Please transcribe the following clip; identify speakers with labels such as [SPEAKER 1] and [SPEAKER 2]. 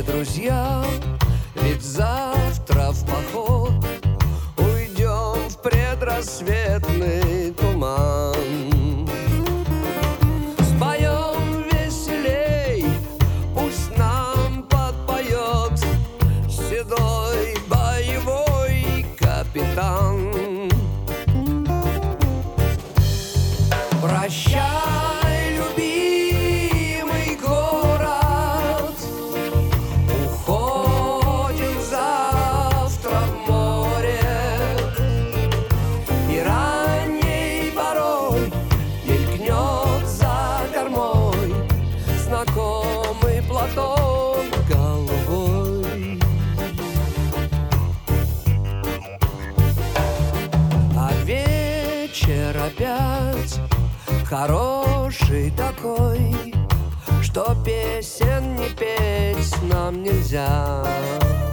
[SPEAKER 1] мы друзья, ведь завтра в поход уйдем в предрассветный туман. Споем веселей, пусть нам подпоет седой боевой капитан. Прощай, любимый город, уходим завтра в море, и ранней порой мелькнет за кормой знакомый платок голубой. А вечер опять хороший такой, что песен не петь нам нельзя.